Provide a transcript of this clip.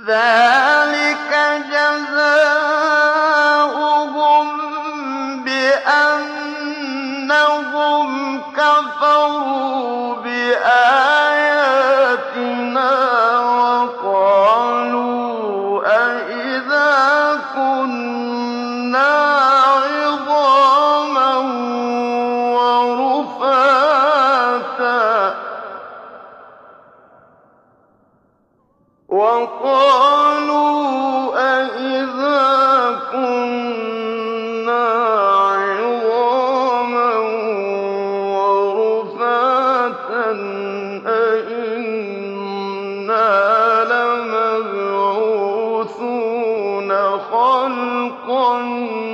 ذَٰلِكَ جَزَاؤُهُم بِأَنَّهُمْ كَفَرُوا بِآيَاتِنَا وَقَالُوا أَإِذَا كُنَّا عِظَامًا وَرُفَاتًا أَإِنَّا لَمَبْعُوثُونَ خَلْقًا